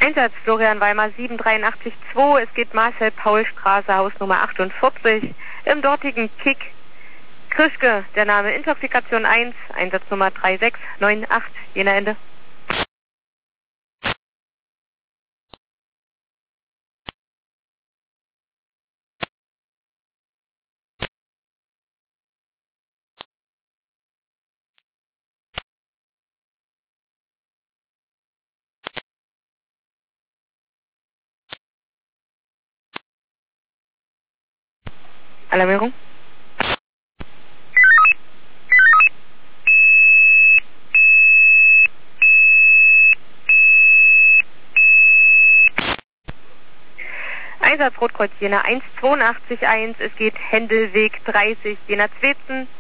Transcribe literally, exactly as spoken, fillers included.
Einsatz Florian Weimar sieben drei acht zwei. Es geht Marcel-Paul-Straße, Hausnummer achtundvierzig. Im dortigen Kick Krischke, der Name Intoxikation eins, Einsatznummer drei sechs neun acht. Jener Ende. Alarmierung. Einsatz Rotkreuz Jena eins zwei acht eins. Es geht Händelweg dreißig, Jena Zwetzen.